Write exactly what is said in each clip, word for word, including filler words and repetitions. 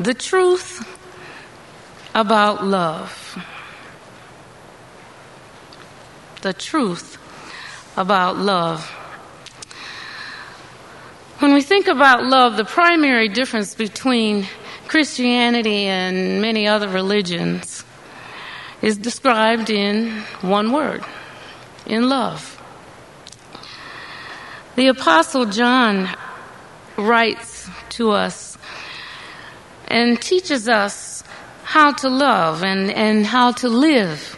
The truth about love. The truth about love. When we think about love, the primary difference between Christianity and many other religions is described in one word, in love. The Apostle John writes to us and teaches us how to love and, and how to live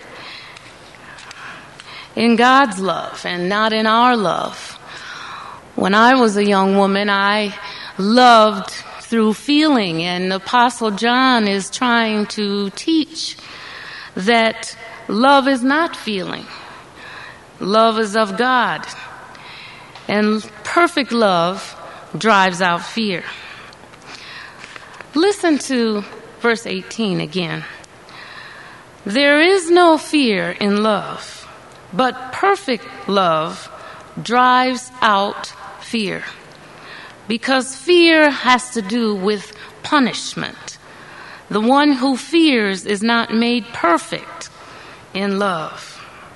in God's love and not in our love. When I was a young woman, I loved through feeling, and Apostle John is trying to teach that love is not feeling. Love is of God. And perfect love drives out fear. Listen to verse eighteen again. There is no fear in love, but perfect love drives out fear. Because fear has to do with punishment. The one who fears is not made perfect in love.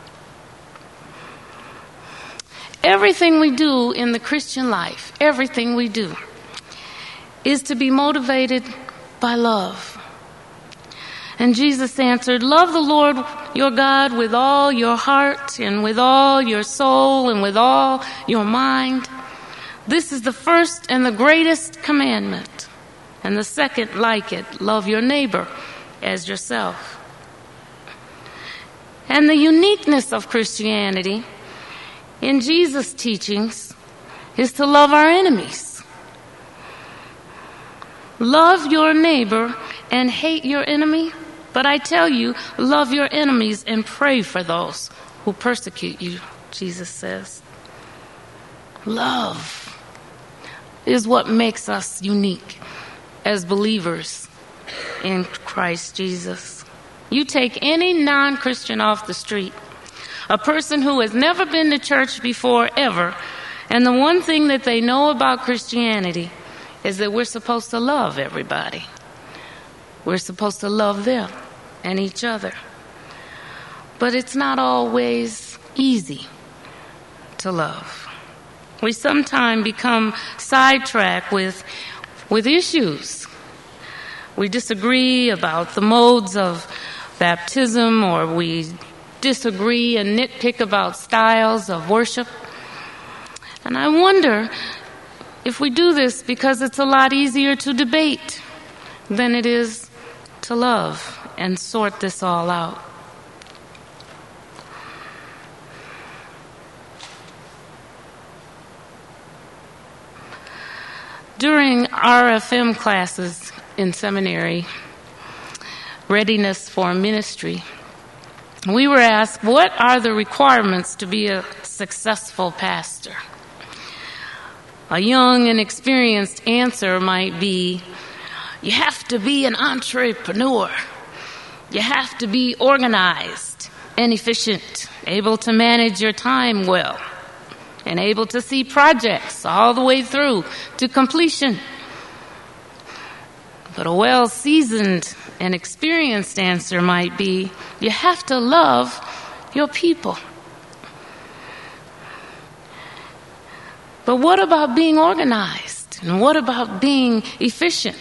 Everything we do in the Christian life, everything we do, is to be motivated by love. And Jesus answered, love the Lord your God with all your heart and with all your soul and with all your mind. This is the first and the greatest commandment. And the second like it, love your neighbor as yourself. And the uniqueness of Christianity in Jesus' teachings is to love our enemies. Love your neighbor and hate your enemy. But I tell you, love your enemies and pray for those who persecute you, Jesus says. Love is what makes us unique as believers in Christ Jesus. You take any non-Christian off the street, a person who has never been to church before ever, and the one thing that they know about Christianity is that we're supposed to love everybody. We're supposed to love them and each other. But it's not always easy to love. We sometimes become sidetracked with, with issues. We disagree about the modes of baptism, or we disagree and nitpick about styles of worship. And I wonder if we do this because it's a lot easier to debate than it is to love and sort this all out. During R F M classes in seminary, Readiness for Ministry, we were asked, what are the requirements to be a successful pastor? A young and experienced answer might be, you have to be an entrepreneur. You have to be organized and efficient, able to manage your time well, and able to see projects all the way through to completion. But a well-seasoned and experienced answer might be, you have to love your people. But what about being organized? And what about being efficient?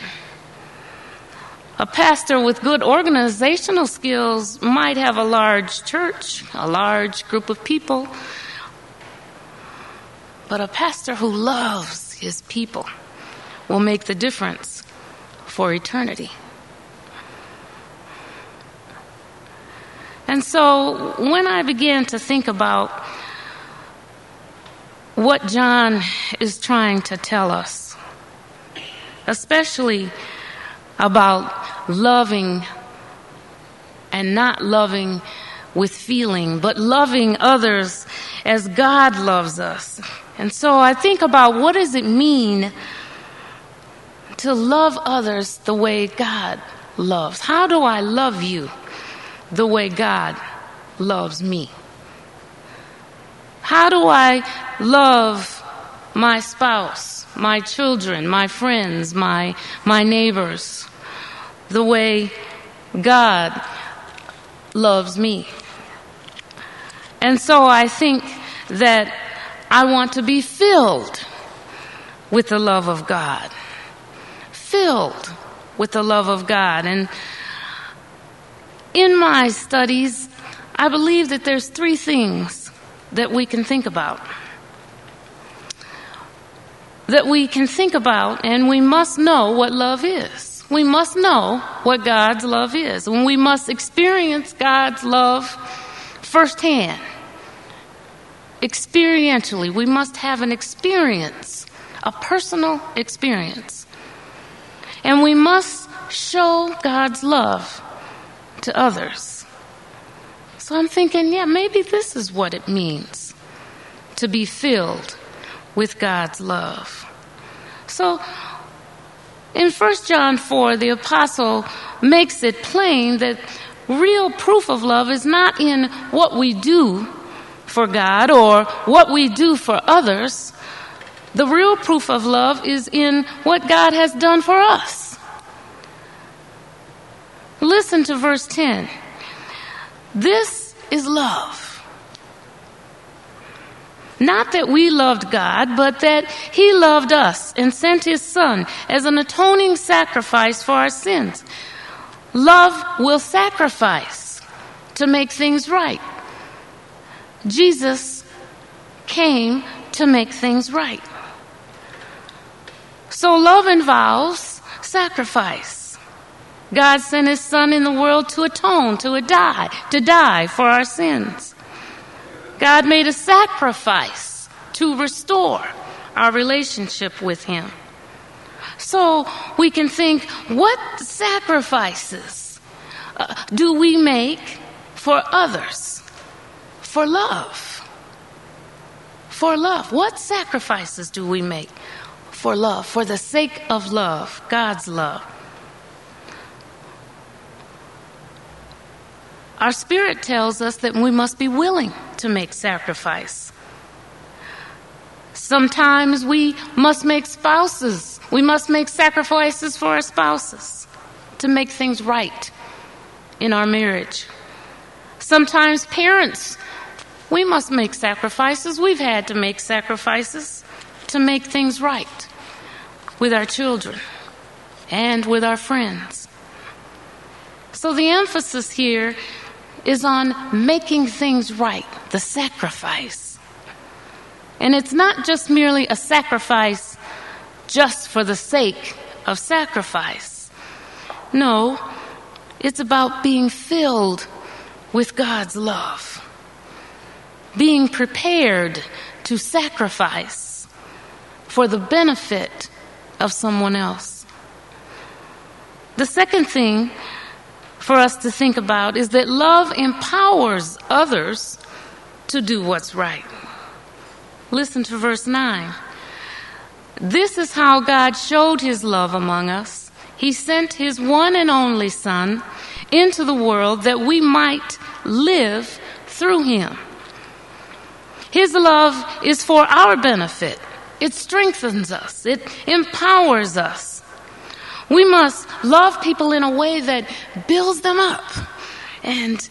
A pastor with good organizational skills might have a large church, a large group of people. But a pastor who loves his people will make the difference for eternity. And so when I began to think about what John is trying to tell us, especially about loving and not loving with feeling, but loving others as God loves us. And so I think about, what does it mean to love others the way God loves? How do I love you the way God loves me? How do I love my spouse, my children, my friends, my my neighbors, the way God loves me. And so I think that I want to be filled with the love of God. Filled with the love of God. And in my studies, I believe that there's three things that we can think about. That we can think about, and we must know what love is. We must know what God's love is. And we must experience God's love firsthand. Experientially. We must have an experience, a personal experience. And we must show God's love to others. So I'm thinking, yeah, maybe this is what it means to be filled with God's love. So in First John four, the apostle makes it plain that real proof of love is not in what we do for God or what we do for others. The real proof of love is in what God has done for us. Listen to verse ten. This is love. Not that we loved God, but that He loved us and sent His Son as an atoning sacrifice for our sins. Love will sacrifice to make things right. Jesus came to make things right. So love involves sacrifice. God sent His Son in the world to atone, to die, to die for our sins. God made a sacrifice to restore our relationship with Him. So we can think, what sacrifices uh, do we make for others? For love. For love. What sacrifices do we make for love? For the sake of love, God's love. Our spirit tells us that we must be willing to make sacrifice. Sometimes we must make spouses. We must make sacrifices for our spouses to make things right in our marriage. Sometimes parents, we must make sacrifices. We've had to make sacrifices to make things right with our children and with our friends. So the emphasis here is on making things right, the sacrifice. And it's not just merely a sacrifice just for the sake of sacrifice. No, it's about being filled with God's love, being prepared to sacrifice for the benefit of someone else. The second thing for us to think about is that love empowers others to do what's right. Listen to verse nine. This is how God showed His love among us. He sent His one and only Son into the world that we might live through Him. His love is for our benefit. It strengthens us. It empowers us. We must love people in a way that builds them up and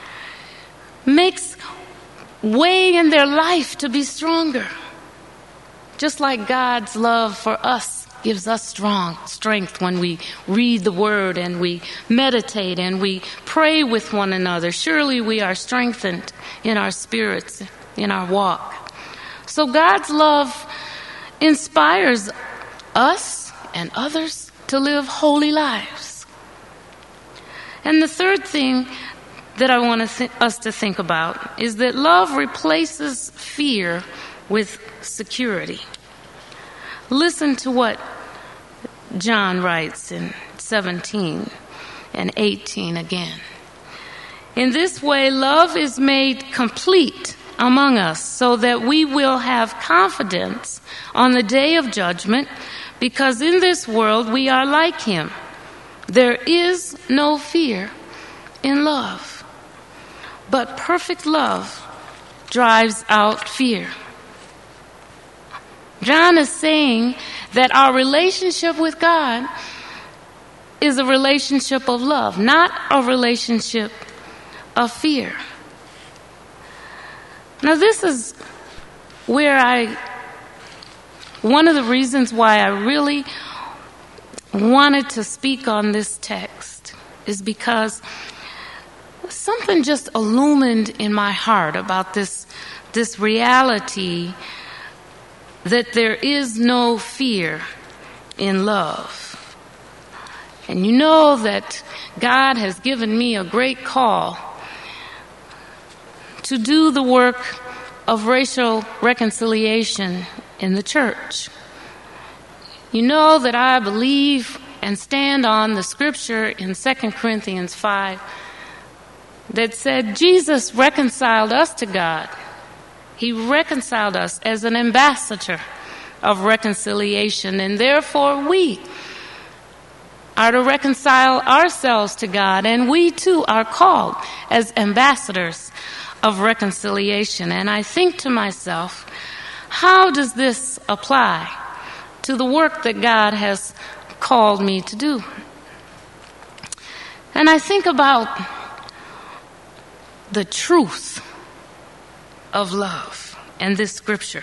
makes way in their life to be stronger. Just like God's love for us gives us strong strength when we read the Word and we meditate and we pray with one another. Surely we are strengthened in our spirits, in our walk. So God's love inspires us and others to live holy lives. And the third thing that I want to th- us to think about is that love replaces fear with security. Listen to what John writes in seventeen and eighteen again. In this way, love is made complete among us so that we will have confidence on the day of judgment, because in this world we are like Him. There is no fear in love, but perfect love drives out fear. John is saying that our relationship with God is a relationship of love, not a relationship of fear. Now, this is where I, one of the reasons why I really wanted to speak on this text is because something just illumined in my heart about this, this reality that there is no fear in love. And you know that God has given me a great call to do the work of racial reconciliation in the church. You know that I believe and stand on the scripture in Second Corinthians five that said Jesus reconciled us to God. He reconciled us as an ambassador of reconciliation, and therefore we are to reconcile ourselves to God, and we too are called as ambassadors of reconciliation. And I think to myself, how does this apply to the work that God has called me to do? And I think about the truth of love and this scripture.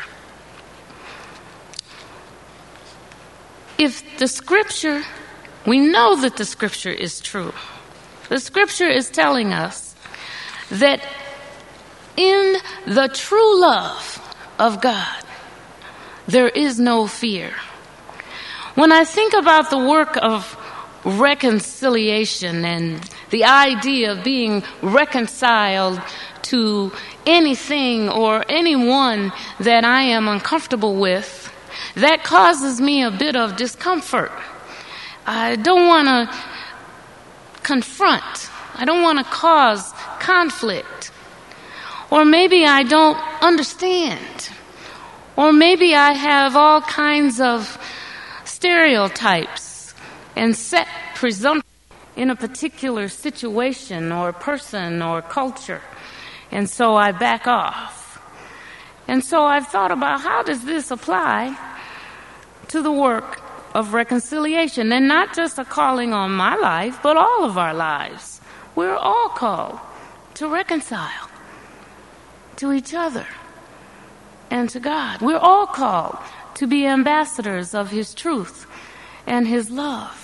If the scripture, we know that the scripture is true. The scripture is telling us that in the true love of God, there is no fear. When I think about the work of reconciliation and the idea of being reconciled to anything or anyone that I am uncomfortable with, that causes me a bit of discomfort. I don't want to confront. I don't want to cause conflict. Or maybe I don't understand. Or maybe I have all kinds of stereotypes and set presumptions in a particular situation or person or culture. And so I back off. And so I've thought about, how does this apply to the work of reconciliation? And not just a calling on my life, but all of our lives. We're all called to reconcile to each other and to God. We're all called to be ambassadors of His truth and His love.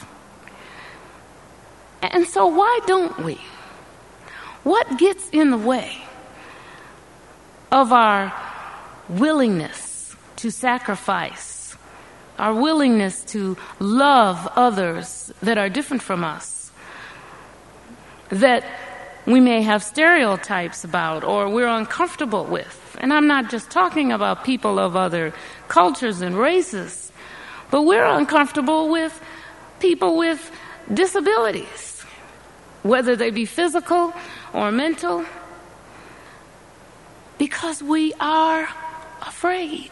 And so why don't we? What gets in the way of our willingness to sacrifice, our willingness to love others that are different from us, that we may have stereotypes about or we're uncomfortable with? And I'm not just talking about people of other cultures and races, but we're uncomfortable with people with disabilities, whether they be physical or mental, because we are afraid.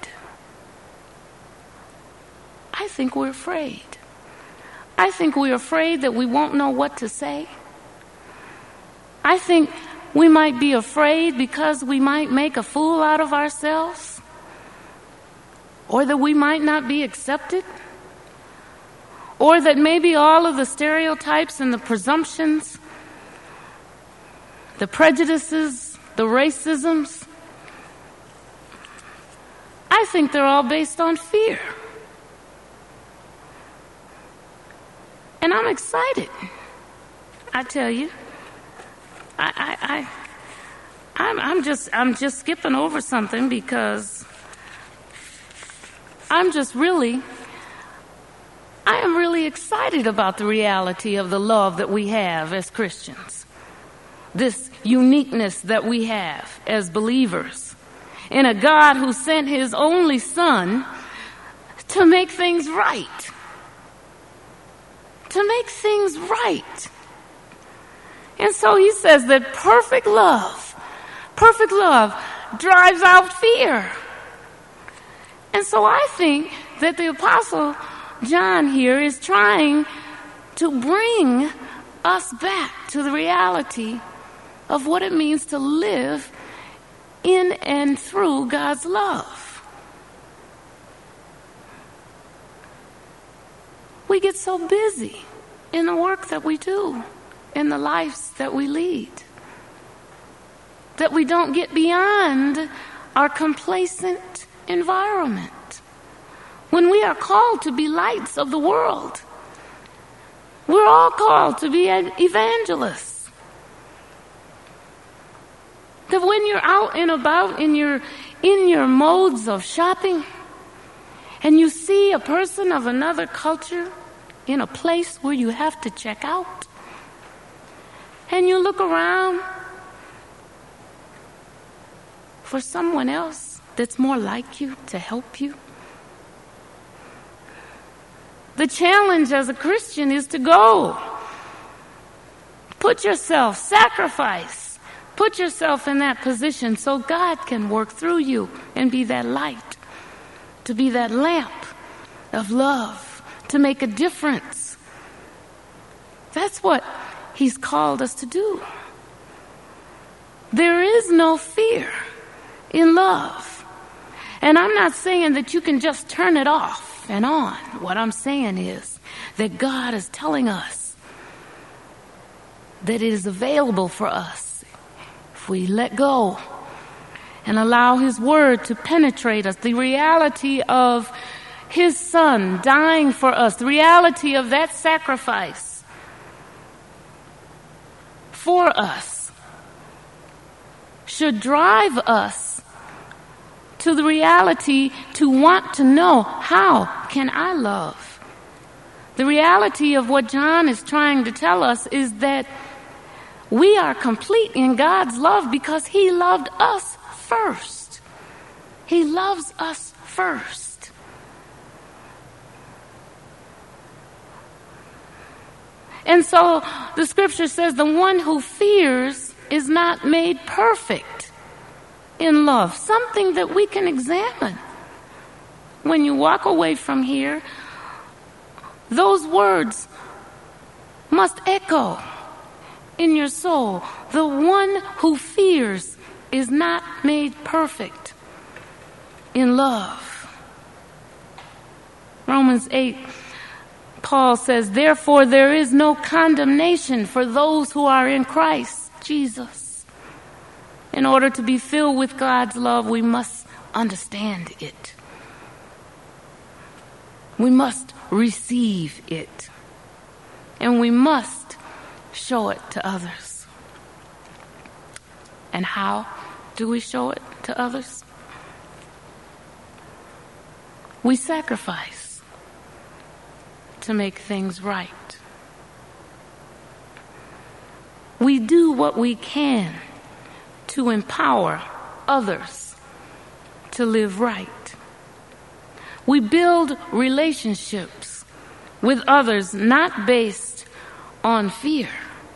I think we're afraid. I think we're afraid that we won't know what to say. I think we might be afraid because we might make a fool out of ourselves, or that we might not be accepted, or that maybe all of the stereotypes and the presumptions, the prejudices, the racisms, I think they're all based on fear. And I'm excited. I tell you, I, I, I, I'm, I'm just, I'm just skipping over something because I'm just really, I am really excited about the reality of the love that we have as Christians. This uniqueness that we have as believers in a God who sent His only Son to make things right. To make things right. And so He says that perfect love, perfect love drives out fear. And so I think that the Apostle John here is trying to bring us back to the reality of what it means to live in and through God's love. We get so busy in the work that we do, in the lives that we lead. That we don't get beyond our complacent environment. When we are called to be lights of the world, we're all called to be evangelists. That when you're out and about in your, in your modes of shopping, and you see a person of another culture in a place where you have to check out, and you look around for someone else that's more like you to help you. The challenge as a Christian is to go. Put yourself, sacrifice. Put yourself in that position so God can work through you and be that light, to be that lamp of love, to make a difference. That's what He's called us to do. There is no fear in love. And I'm not saying that you can just turn it off and on. What I'm saying is that God is telling us that it is available for us if we let go and allow His word to penetrate us. The reality of His Son dying for us, the reality of that sacrifice for us should drive us to the reality to want to know, how can I love? The reality of what John is trying to tell us is that we are complete in God's love because He loved us first. He loves us first. And so the scripture says the one who fears is not made perfect in love. Something that we can examine. When you walk away from here, those words must echo in your soul. The one who fears is not made perfect in love. Romans eight, Paul says, therefore there is no condemnation for those who are in Christ Jesus. In order to be filled with God's love, we must understand it. We must receive it. And we must show it to others. And how do we show it to others? We sacrifice to make things right. We do what we can to empower others to live right. We build relationships with others not based on fear,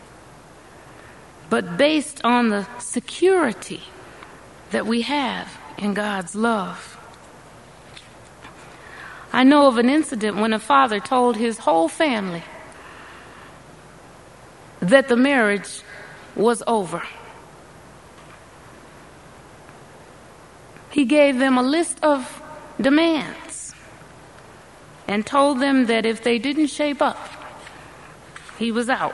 but based on the security that we have in God's love. I know of an incident when a father told his whole family that the marriage was over. He gave them a list of demands and told them that if they didn't shape up, he was out.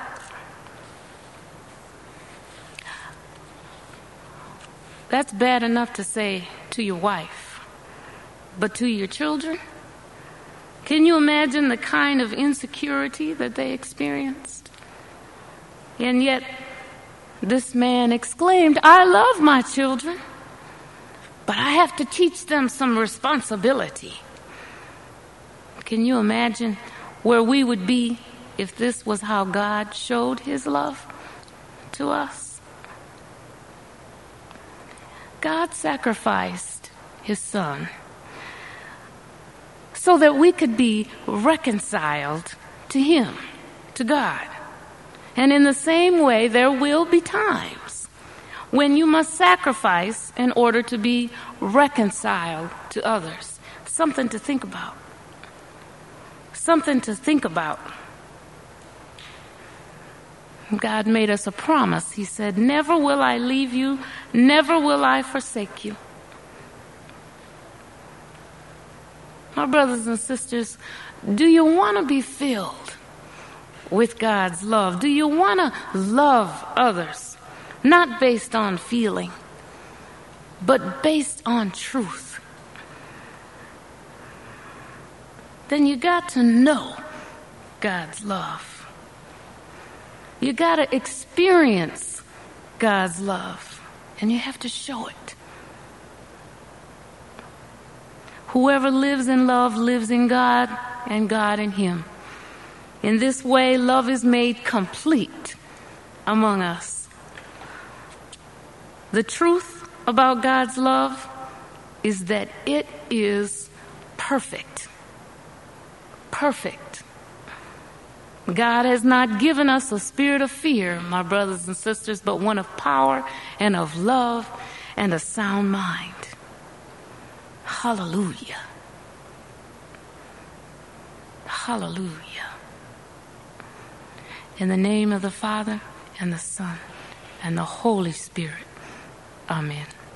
That's bad enough to say to your wife, but to your children? Can you imagine the kind of insecurity that they experienced? And yet, this man exclaimed, I love my children, but I have to teach them some responsibility. Can you imagine where we would be if this was how God showed His love to us? God sacrificed His Son so that we could be reconciled to Him, to God. And in the same way, there will be times when you must sacrifice in order to be reconciled to others. Something to think about. Something to think about. God made us a promise. He said, never will I leave you, never will I forsake you. My brothers and sisters, do you want to be filled with God's love? Do you want to love others, not based on feeling, but based on truth? Then you got to know God's love. You got to experience God's love, and you have to show it. Whoever lives in love lives in God, and God in him. In this way, love is made complete among us. The truth about God's love is that it is perfect. Perfect. God has not given us a spirit of fear, my brothers and sisters, but one of power and of love and a sound mind. Hallelujah. Hallelujah. In the name of the Father and the Son and the Holy Spirit. Amen.